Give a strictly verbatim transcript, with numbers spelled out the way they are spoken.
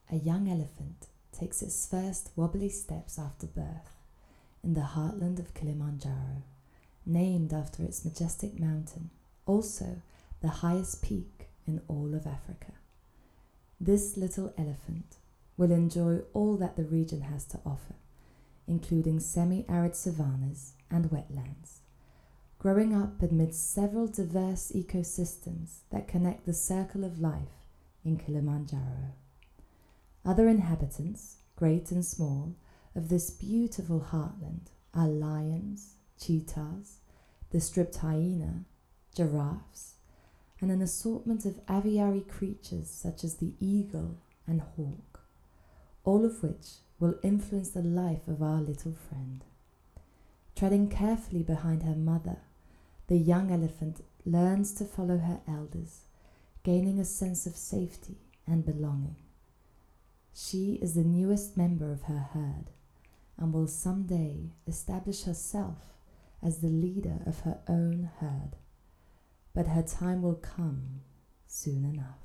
a young elephant takes its first wobbly steps after birth in the heartland of Kilimanjaro, named after its majestic mountain, also the highest peak in all of Africa. This little elephant will enjoy all that the region has to offer, including semi-arid savannas and wetlands, growing up amidst several diverse ecosystems that connect the circle of life in Kilimanjaro. Other inhabitants, great and small, of this beautiful heartland are lions, cheetahs, the striped hyena, giraffes, and an assortment of aviary creatures such as the eagle and hawk, all of which will influence the life of our little friend. Treading carefully behind her mother, the young elephant learns to follow her elders, gaining a sense of safety and belonging. She is the newest member of her herd and will someday establish herself as the leader of her own herd. But her time will come soon enough.